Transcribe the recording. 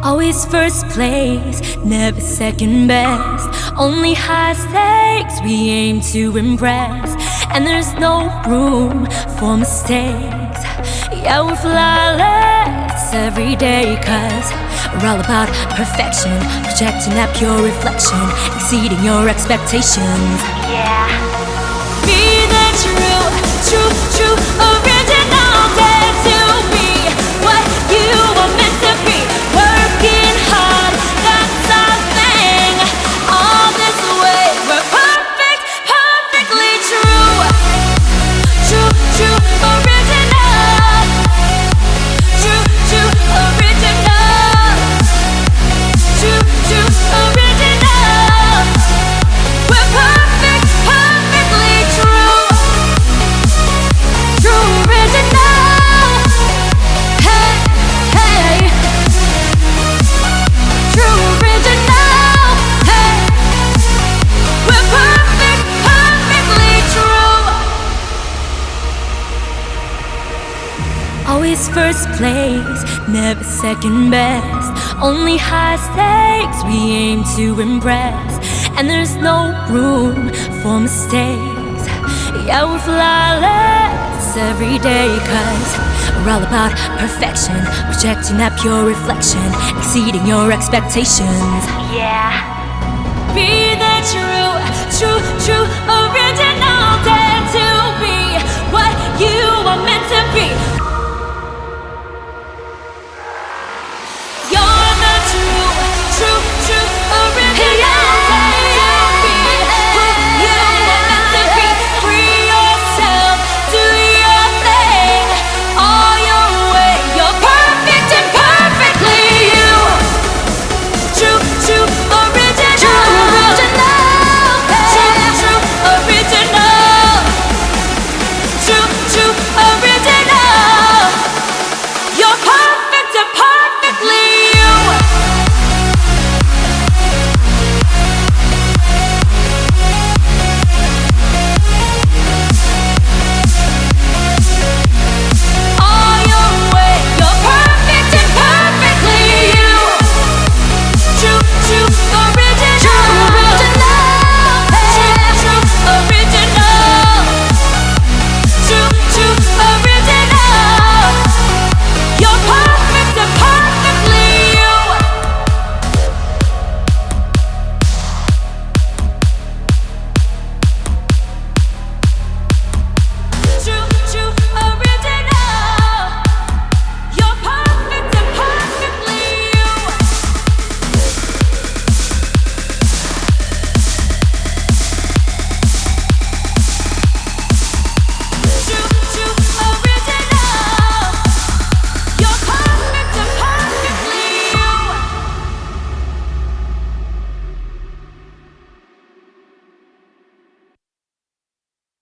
Always first place, never second best. Only high stakes, we aim to impress. And there's no room for mistakes. Yeah, we're flawless every day, 'cause we're all about perfection. Projecting that pure reflection, exceeding your expectations. Yeah. Be the true original. Dare to be what you were meant to be. Working hard, that's our thing. All this way, we're perfect, perfectly true. True original. True original. True original. We're perfect, perfectly true. True original. Hey, hey. True original. Hey. We're perfect, perfectly true. Always first place, never second best. Only high stakes, we aim to impress. And there's no room for mistakes. Yeah, we're flawless every day, 'cause we're all about perfection. Projecting that pure reflection, exceeding your expectations. Yeah. Be the true